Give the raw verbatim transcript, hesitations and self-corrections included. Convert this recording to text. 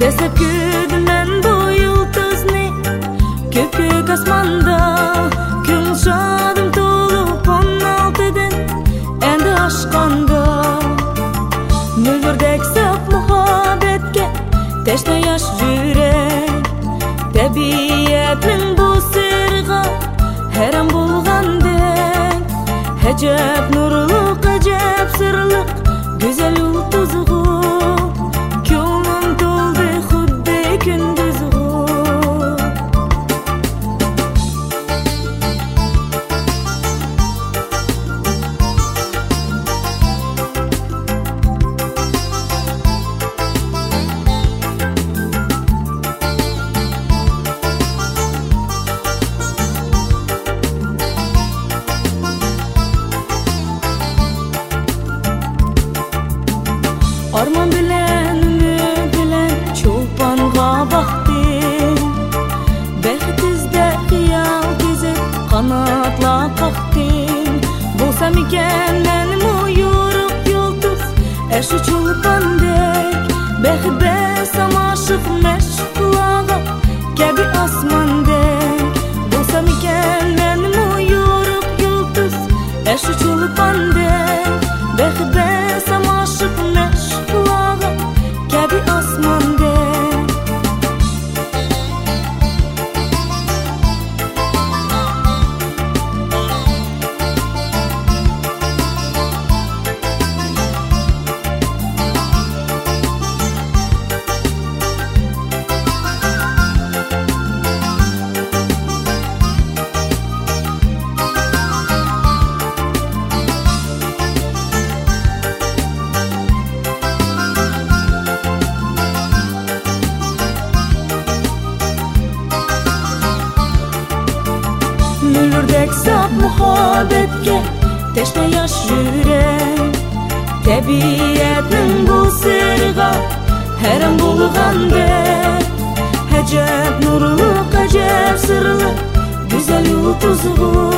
Desep güldüm ben bu yıldızını, köpük asmanda kümşadım tolup on altıdan endi aşkanda. Müldürdek saf muhabbetke teşne yaş yürek, tabiatning bu sirga hayran bo'lgandek. Hecep nurluq, acep sirliq, güzel yultuzgu ko'nglim to'ldi xuddi kunduzgu. Arman bilen, ümid bilen ço'lponga boqdim. Baxt izda xiyol kezib qanotlar qoqdim. Bo'lsam ekan menimi yo'riq yulduz, shu cho'lpondek baxt besam oshiq mashqulaga kabi osmondek. Bo'lsam ekan menimi yo'riq yulduz, shu cho'lpondek baxt besam oshiq mashqulaga kabi osmondek. Müldürdek saf muhabbetke teşne yaş yürek, tabiatning bu sirga hayran bo'lgandek. Hecep nurluq, acep sirliq, güzel yultuzgu